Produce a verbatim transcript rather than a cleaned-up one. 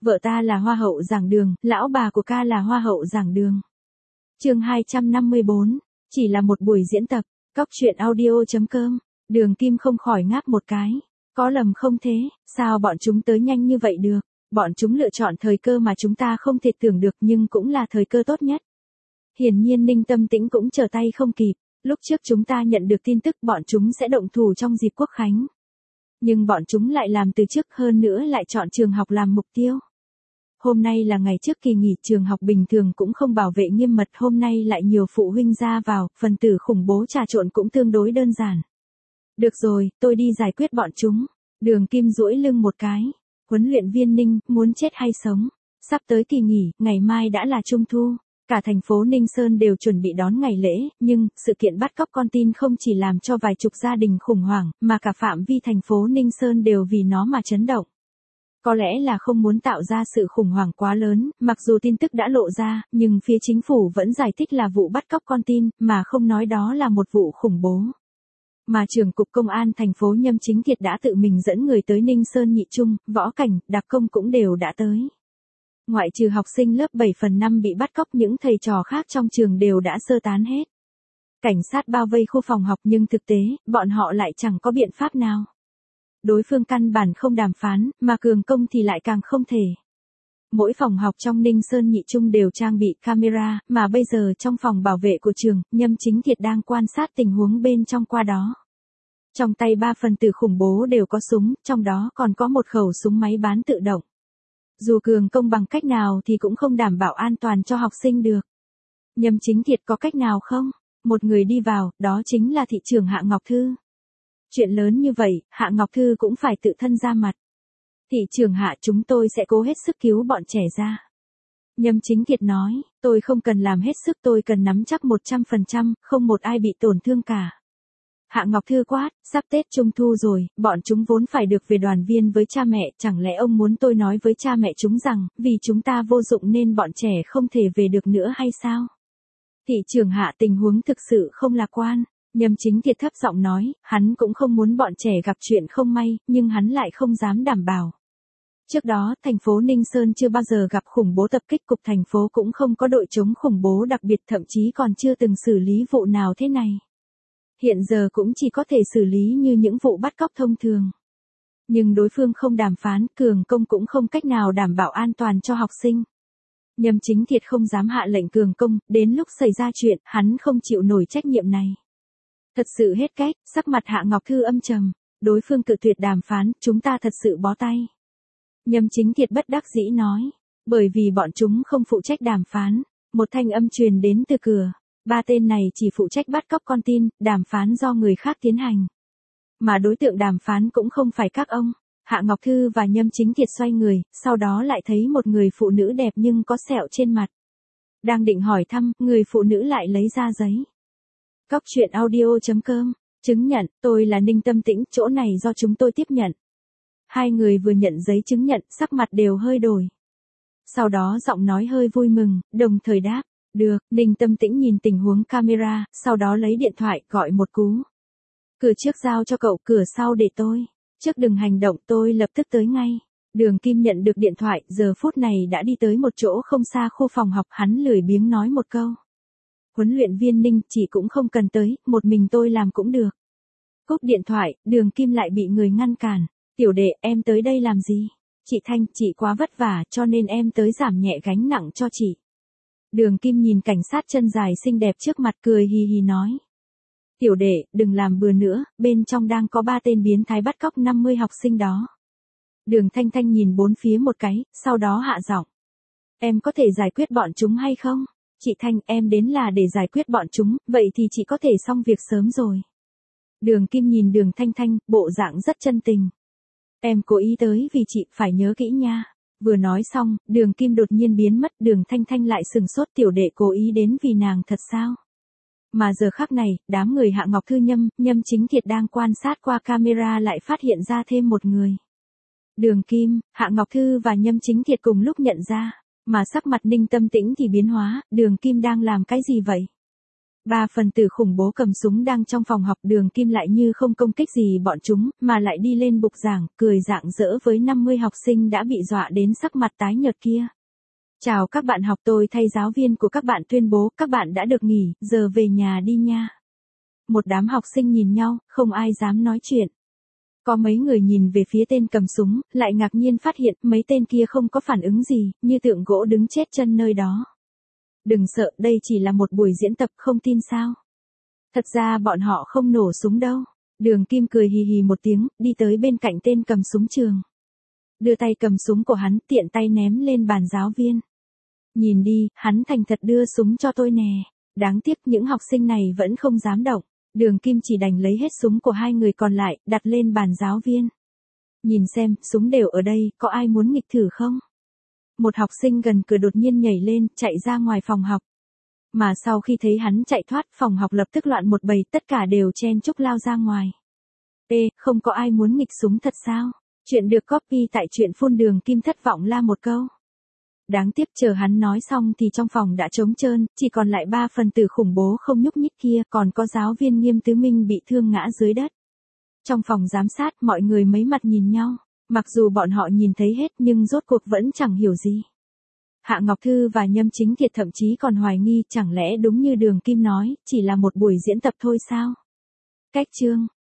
Vợ ta là hoa hậu giảng đường, lão bà của ca là hoa hậu giảng đường. Chương hai trăm năm mươi bốn, chỉ là một buổi diễn tập. Cóc truyện audio chấm com. Đường Kim không khỏi ngáp một cái. Có lầm không thế, sao bọn chúng tới nhanh như vậy được? Bọn chúng lựa chọn thời cơ mà chúng ta không thể tưởng được nhưng cũng là thời cơ tốt nhất. Hiển nhiên Ninh Tâm Tĩnh cũng trở tay không kịp. Lúc trước chúng ta nhận được tin tức bọn chúng sẽ động thủ trong dịp Quốc Khánh. Nhưng bọn chúng lại làm từ trước, hơn nữa lại chọn trường học làm mục tiêu. Hôm nay là ngày trước kỳ nghỉ, trường học bình thường cũng không bảo vệ nghiêm mật, hôm nay lại nhiều phụ huynh ra vào, phần tử khủng bố trà trộn cũng tương đối đơn giản. Được rồi, tôi đi giải quyết bọn chúng. Đường Kim duỗi lưng một cái. Huấn luyện viên Ninh, muốn chết hay sống? Sắp tới kỳ nghỉ, ngày mai đã là Trung Thu. Cả thành phố Ninh Sơn đều chuẩn bị đón ngày lễ, nhưng, sự kiện bắt cóc con tin không chỉ làm cho vài chục gia đình khủng hoảng, mà cả phạm vi thành phố Ninh Sơn đều vì nó mà chấn động. Có lẽ là không muốn tạo ra sự khủng hoảng quá lớn, mặc dù tin tức đã lộ ra, nhưng phía chính phủ vẫn giải thích là vụ bắt cóc con tin, mà không nói đó là một vụ khủng bố. Mà trưởng cục công an thành phố Nhâm Chính Thiệt đã tự mình dẫn người tới Ninh Sơn Nhị Trung, Võ Cảnh, Đặc Công cũng đều đã tới. Ngoại trừ học sinh lớp bảy phần năm bị bắt cóc, những thầy trò khác trong trường đều đã sơ tán hết. Cảnh sát bao vây khu phòng học nhưng thực tế, bọn họ lại chẳng có biện pháp nào. Đối phương căn bản không đàm phán, mà cường công thì lại càng không thể. Mỗi phòng học trong Ninh Sơn Nhị Trung đều trang bị camera, mà bây giờ trong phòng bảo vệ của trường, Nhâm Chính Thiệt đang quan sát tình huống bên trong qua đó. Trong tay ba phần tử khủng bố đều có súng, trong đó còn có một khẩu súng máy bán tự động. Dù cường công bằng cách nào thì cũng không đảm bảo an toàn cho học sinh được. Nhâm Chính Thiệt có cách nào không? Một người đi vào, đó chính là thị trưởng Hạ Ngọc Thư. Chuyện lớn như vậy, Hạ Ngọc Thư cũng phải tự thân ra mặt. Thị trưởng Hạ, chúng tôi sẽ cố hết sức cứu bọn trẻ ra. Nhâm Chính Thiệt nói, tôi không cần làm hết sức, tôi cần nắm chắc một trăm phần trăm, không một ai bị tổn thương cả. Hạ Ngọc Thư quát, sắp Tết Trung Thu rồi, bọn chúng vốn phải được về đoàn viên với cha mẹ, chẳng lẽ ông muốn tôi nói với cha mẹ chúng rằng, vì chúng ta vô dụng nên bọn trẻ không thể về được nữa hay sao? Thị trưởng Hạ, tình huống thực sự không lạc quan. Nhâm Chính Thiệt thấp giọng nói, hắn cũng không muốn bọn trẻ gặp chuyện không may, nhưng hắn lại không dám đảm bảo. Trước đó, thành phố Ninh Sơn chưa bao giờ gặp khủng bố tập kích, cục thành phố cũng không có đội chống khủng bố đặc biệt, thậm chí còn chưa từng xử lý vụ nào thế này. Hiện giờ cũng chỉ có thể xử lý như những vụ bắt cóc thông thường. Nhưng đối phương không đàm phán, cường công cũng không cách nào đảm bảo an toàn cho học sinh. Nhâm Chính Thiệt không dám hạ lệnh cường công, đến lúc xảy ra chuyện, hắn không chịu nổi trách nhiệm này. Thật sự hết cách, sắc mặt Hạ Ngọc Thư âm trầm, đối phương cự tuyệt đàm phán, chúng ta thật sự bó tay. Nhâm Chính Thiệt bất đắc dĩ nói, bởi vì bọn chúng không phụ trách đàm phán, một thanh âm truyền đến từ cửa, ba tên này chỉ phụ trách bắt cóc con tin, đàm phán do người khác tiến hành. Mà đối tượng đàm phán cũng không phải các ông. Hạ Ngọc Thư và Nhâm Chính Thiệt xoay người, sau đó lại thấy một người phụ nữ đẹp nhưng có sẹo trên mặt. Đang định hỏi thăm, người phụ nữ lại lấy ra giấy. Cóc truyện audio chấm com, chứng nhận, tôi là Ninh Tâm Tĩnh, chỗ này do chúng tôi tiếp nhận. Hai người vừa nhận giấy chứng nhận, sắc mặt đều hơi đổi. Sau đó giọng nói hơi vui mừng, đồng thời đáp, được. Ninh Tâm Tĩnh nhìn tình huống camera, sau đó lấy điện thoại, gọi một cú. Cửa trước giao cho cậu, cửa sau để tôi. Trước đừng hành động, tôi lập tức tới ngay. Đường Kim nhận được điện thoại, giờ phút này đã đi tới một chỗ không xa khu phòng học, hắn lười biếng nói một câu. Huấn luyện viên Ninh, chị cũng không cần tới, một mình tôi làm cũng được. Cúp điện thoại, Đường Kim lại bị người ngăn cản. Tiểu đệ, em tới đây làm gì? Chị Thanh, chị quá vất vả cho nên em tới giảm nhẹ gánh nặng cho chị. Đường Kim nhìn cảnh sát chân dài xinh đẹp trước mặt, cười hì hì nói. Tiểu đệ, đừng làm bừa nữa, bên trong đang có ba tên biến thái bắt cóc năm mươi học sinh đó. Đường Thanh Thanh nhìn bốn phía một cái, sau đó hạ giọng. Em có thể giải quyết bọn chúng hay không? Chị Thanh, em đến là để giải quyết bọn chúng, vậy thì chị có thể xong việc sớm rồi. Đường Kim nhìn Đường Thanh Thanh, bộ dạng rất chân tình. Em cố ý tới vì chị, phải nhớ kỹ nha. Vừa nói xong, Đường Kim đột nhiên biến mất, Đường Thanh Thanh lại sừng sốt, tiểu đệ cố ý đến vì nàng thật sao? Mà giờ khắc này, đám người Hạ Ngọc Thư Nhâm, Nhâm Chính Thiệt đang quan sát qua camera lại phát hiện ra thêm một người. Đường Kim, Hạ Ngọc Thư và Nhâm Chính Thiệt cùng lúc nhận ra, mà sắc mặt Ninh Tâm Tĩnh thì biến hóa, Đường Kim đang làm cái gì vậy? Ba phần tử khủng bố cầm súng đang trong phòng học, Đường Kim lại như không công kích gì bọn chúng, mà lại đi lên bục giảng, cười rạng rỡ với năm mươi học sinh đã bị dọa đến sắc mặt tái nhợt kia. Chào các bạn học, tôi thay giáo viên của các bạn tuyên bố, các bạn đã được nghỉ, giờ về nhà đi nha. Một đám học sinh nhìn nhau, không ai dám nói chuyện. Có mấy người nhìn về phía tên cầm súng, lại ngạc nhiên phát hiện mấy tên kia không có phản ứng gì, như tượng gỗ đứng chết chân nơi đó. Đừng sợ, đây chỉ là một buổi diễn tập, không tin sao? Thật ra bọn họ không nổ súng đâu. Đường Kim cười hì hì một tiếng, đi tới bên cạnh tên cầm súng trường. Đưa tay cầm súng của hắn, tiện tay ném lên bàn giáo viên. Nhìn đi, hắn thành thật đưa súng cho tôi nè. Đáng tiếc những học sinh này vẫn không dám động. Đường Kim chỉ đành lấy hết súng của hai người còn lại, đặt lên bàn giáo viên. Nhìn xem, súng đều ở đây, có ai muốn nghịch thử không? Một học sinh gần cửa đột nhiên nhảy lên, chạy ra ngoài phòng học. Mà sau khi thấy hắn chạy thoát, phòng học lập tức loạn một bầy, tất cả đều chen chúc lao ra ngoài. Ê, không có ai muốn nghịch súng thật sao? Chuyện được copy tại truyện phun. Đường Kim thất vọng la một câu. Đáng tiếc chờ hắn nói xong thì trong phòng đã trống trơn, chỉ còn lại ba phần tử khủng bố không nhúc nhích kia, còn có giáo viên Nghiêm Tứ Minh bị thương ngã dưới đất. Trong phòng giám sát, mọi người mấy mặt nhìn nhau, mặc dù bọn họ nhìn thấy hết nhưng rốt cuộc vẫn chẳng hiểu gì. Hạ Ngọc Thư và Nhâm Chính Kiệt thậm chí còn hoài nghi, chẳng lẽ đúng như Đường Kim nói, chỉ là một buổi diễn tập thôi sao? Cách chương